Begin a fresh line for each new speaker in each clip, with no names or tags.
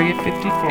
Area 54.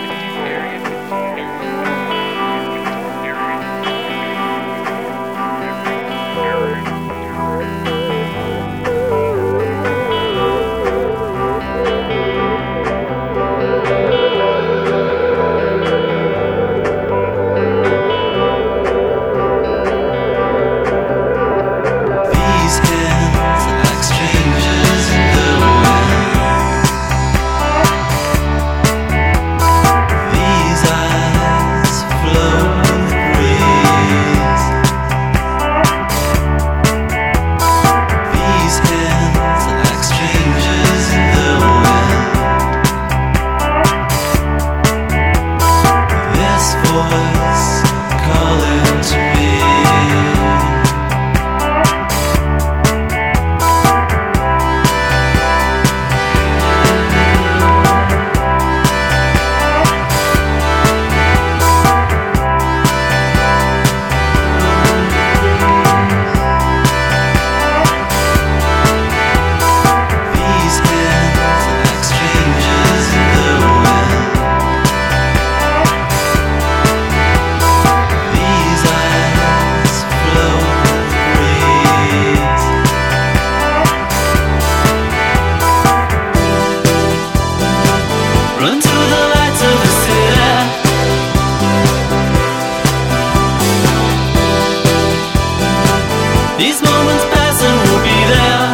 These moments pass and we'll be there.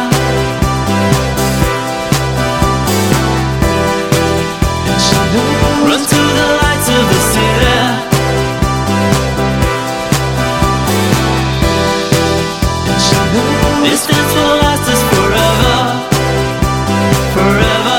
Run to the lights of the city. This dance will last us forever, forever.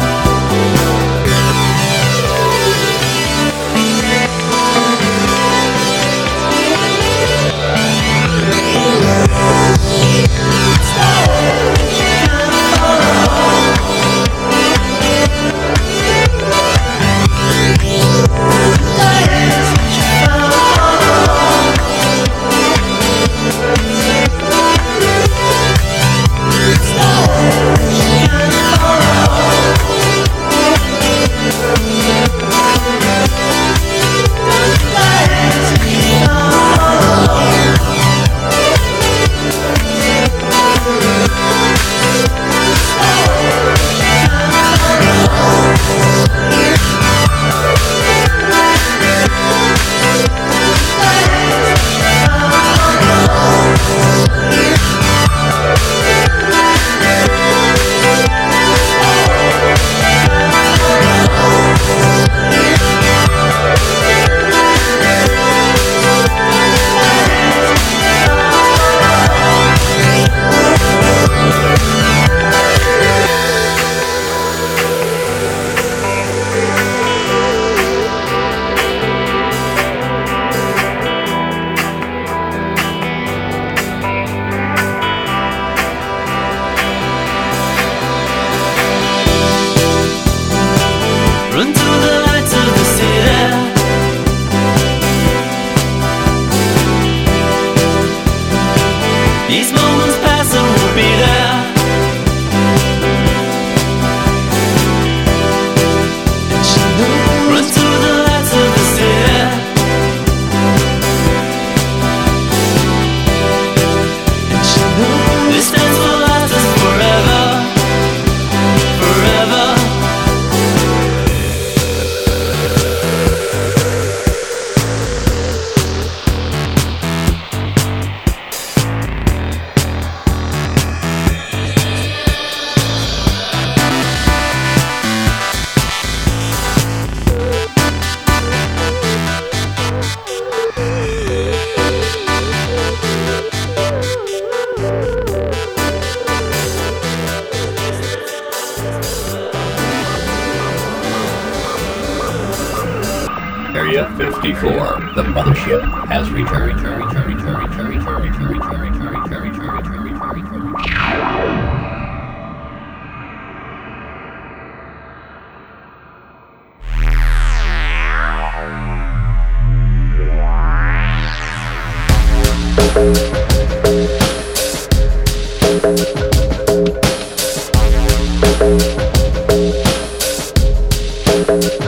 Run to the lights of the city. These moments pass and we'll be there. Run to the lights of the city. This dance will last us forever, forever.
Area 54, the mothership has returned.
Thank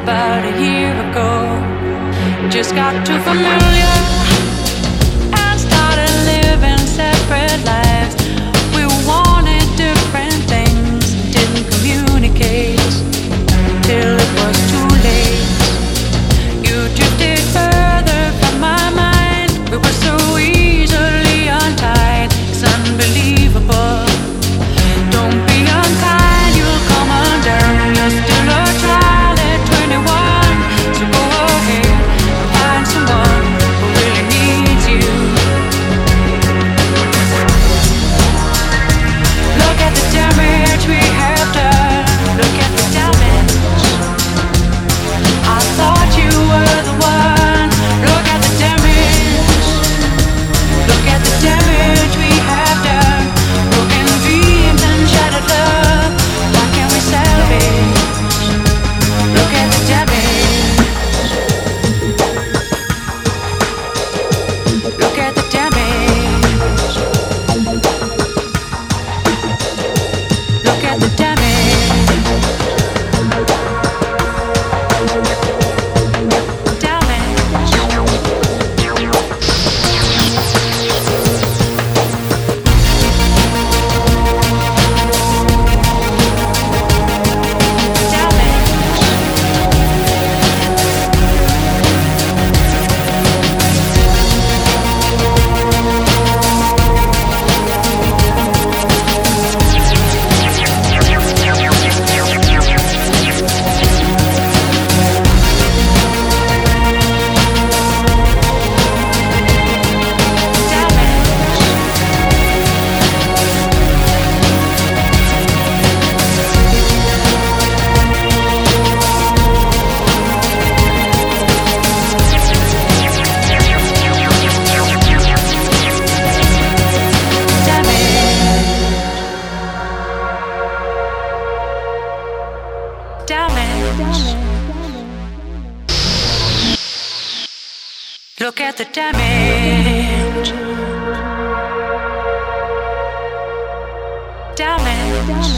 about a year ago. Just got too familiar and started living separate lives. We wanted different things, didn't communicate till it was too late. You drifted further from my mind. We were so easily untied. It's unbelievable. Don't be unkind, you'll come undone. You're still a child at 21, so go ahead and find someone who really needs you. Look at the damage we have done. Look at the damage. I thought you were the one. Look at the damage. Look at the damage we have done. Broken dreams and shattered love. Why can't we salvage? Look at the damage. Look at the damage. Look at the damage. Look at the damage. Damage.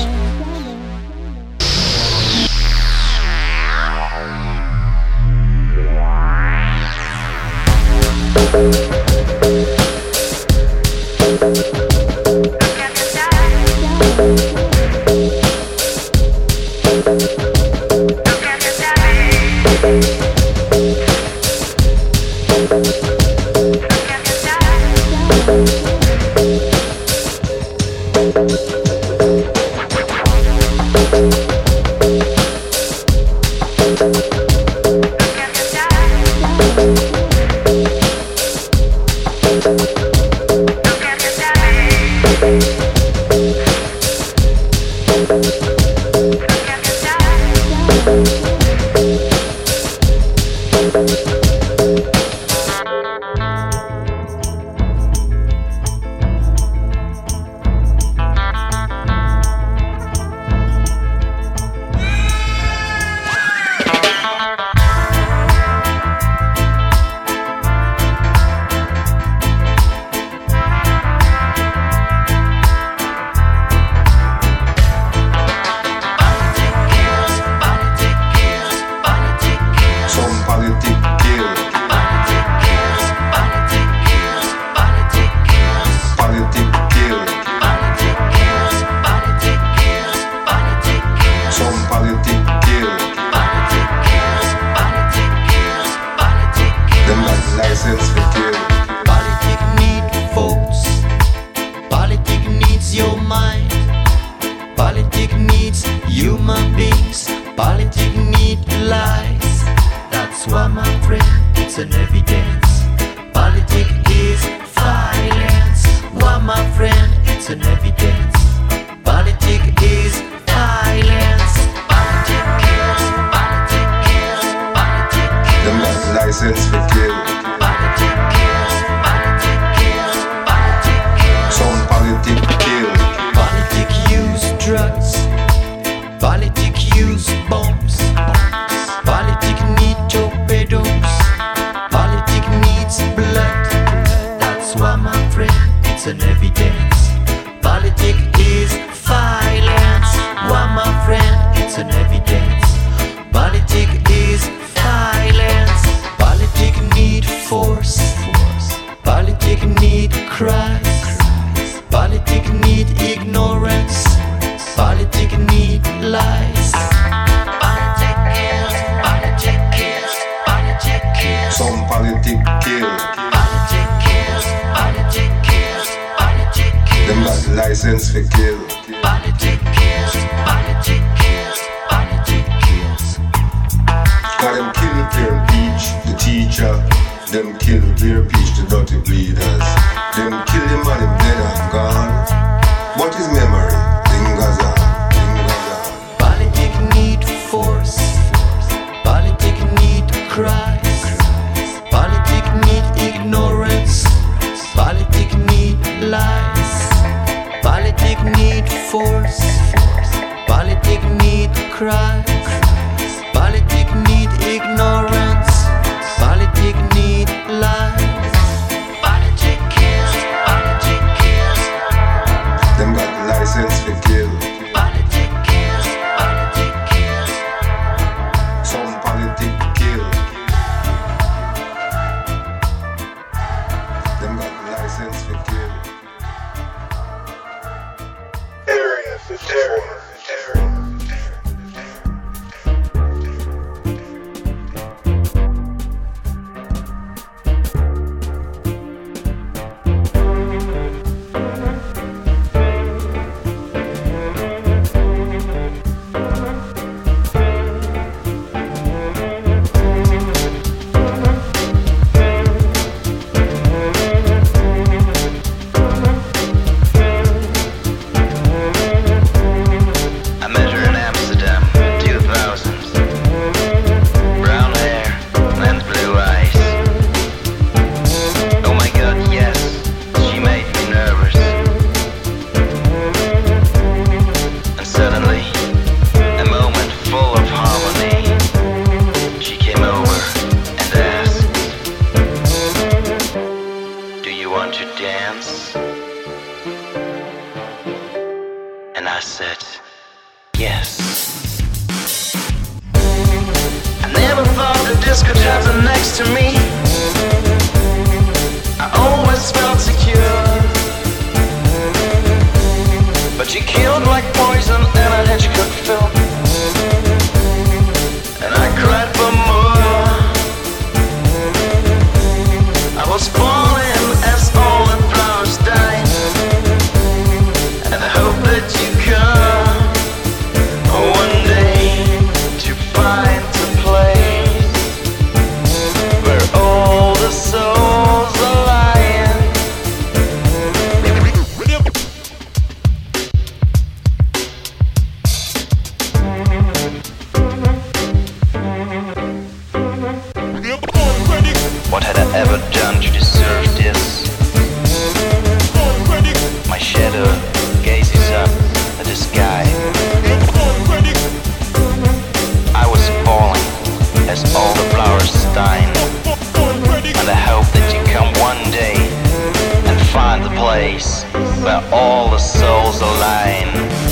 It's an evidence. Politics is
license for kill.
Politic kills, politic kills, politic kills.
Got them kill their peach, the teacher. Them kill their peach, the dirty bleeders. Them kill him and him dead and gone. What is memory? Lingers on, lingers on.
Politic need force. Politic need cries. Politic need ignorance. Politic need lies. Politic need force. Politic need cries. Politic need ignorance. Politic need lies. Politic kills. Politic kills.
Them got the license for kill.
Politic kills. Politic kills.
Some politic kill. Them got the license for kill. Area 54.
I met her in Amsterdam, 2000. Brown hair and blue eyes. Oh my god, yes, she made me nervous. And suddenly, a moment full of harmony. She came over and asked, "Do you want to dance?" And I said, "Yes." I never thought the disco chapter next to me. I always felt secure. But she killed like poison and I had you could feel. And I cried for more. I was falling as all the flowers died. And I hope that you come one day to find a place where all the souls are lying. What had I ever done to deserve this? My shadow gazes up at the sky. I was falling as all the flowers died. And I hope that you come one day and find the place where all the souls align.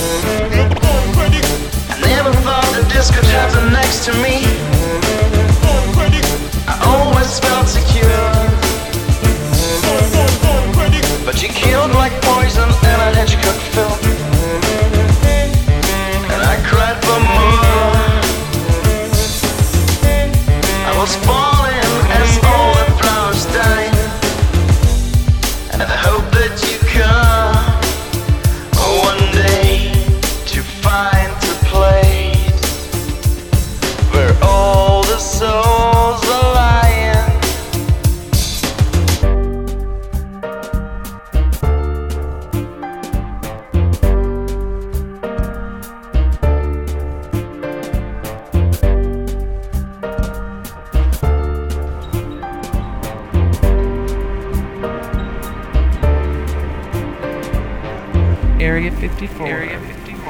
I never thought the disco chapter next to me. I always felt secure. But you killed like poison and I had you could feel. And I cried for more. I was falling as all the flowers died. And I hope that you come one day to find a place where all the souls are lying.
Area 54. Area 54.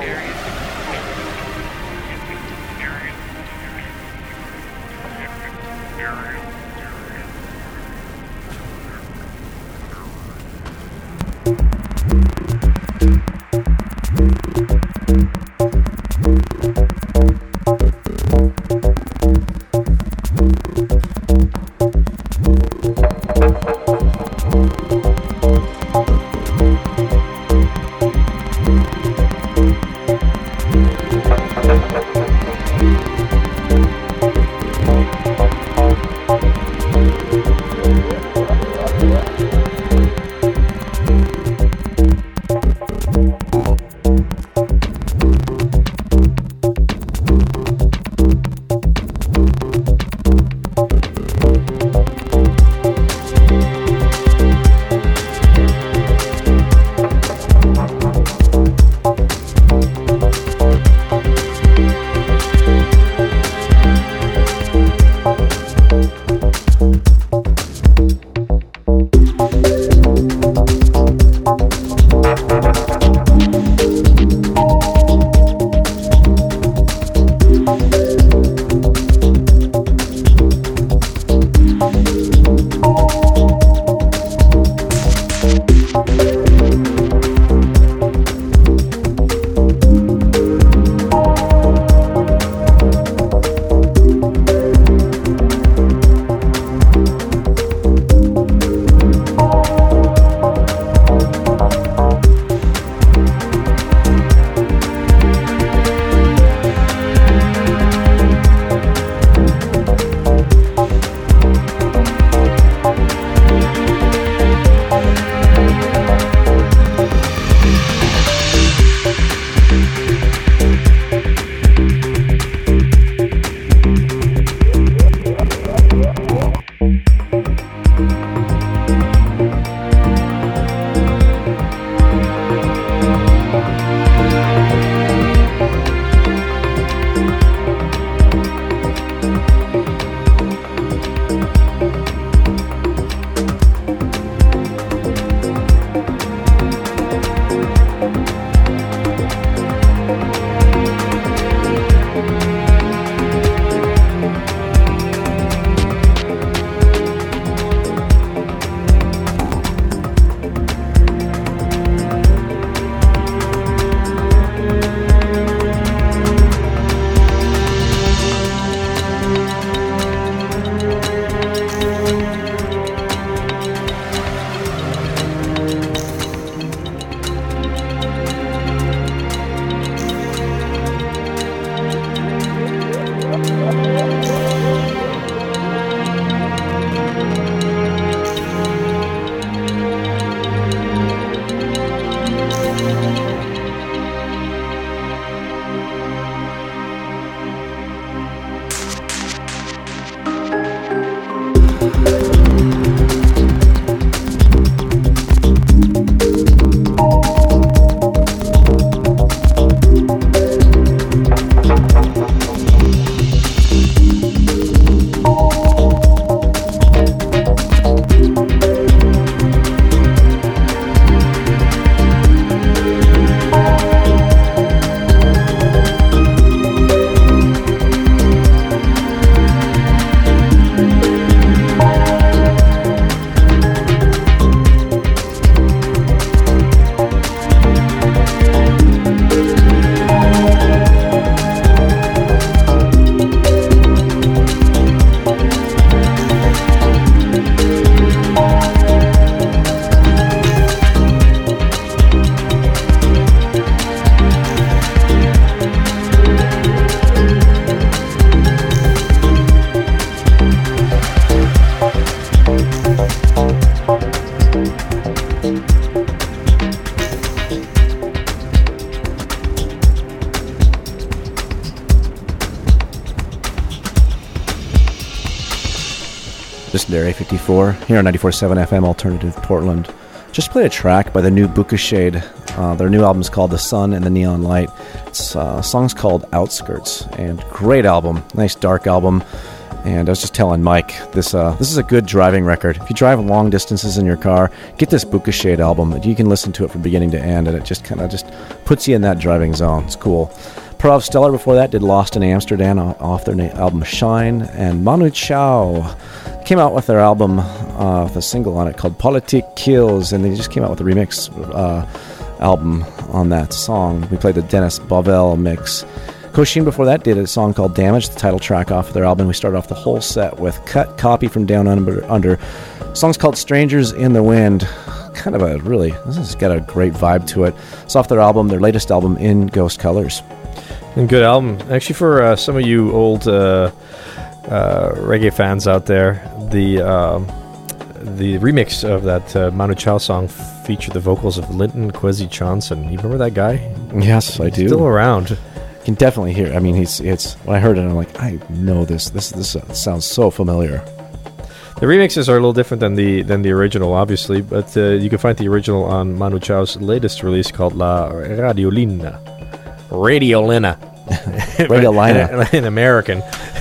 Listen to Area 54 here on 94.7 FM Alternative Portland. Just played a track by the new Buka Shade. Their new album's called The Sun and the Neon Light. It's song's called Outskirts, and great album, nice dark album. And I was just telling Mike, this is a good driving record. If you drive long distances in your car, get this Buka Shade album. You can listen to it from beginning to end, and it just kind of just puts you in that driving zone. It's cool. Prov Stellar before that did Lost in Amsterdam off their album Shine, and Manu Chao came out with their album with a single on it called Politique Kills, and they just came out with a remix album on that song. We played the Dennis Bovell mix. Koshin before that did a song called Damage, the title track off of their album. We started off the whole set with Cut Copy from Down Under. Song's called Strangers in the Wind. Kind of this has got a great vibe to it. It's off their album, their latest album, In Ghost Colors.
And good album. Actually, for some of you old reggae fans out there, the remix of that Manu Chao song featured the vocals of Linton Kwesi Johnson. You remember that guy?
Yes, I do.
Still around.
You can definitely hear it. I mean, it's when I heard it, I'm like, I know this. This sounds so familiar.
The remixes are a little different than the original, obviously, but you can find the original on Manu Chao's latest release called La Radiolina. Radiolina. In American.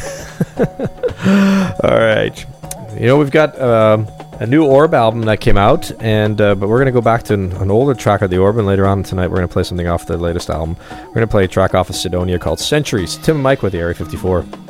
All right. We've got a new Orb album that came out, and but we're going to go back to an older track of the Orb, and later on tonight we're going to play something off the latest album. We're going to play a track off of Sidonia called Centuries. Tim and Mike with the Area 54.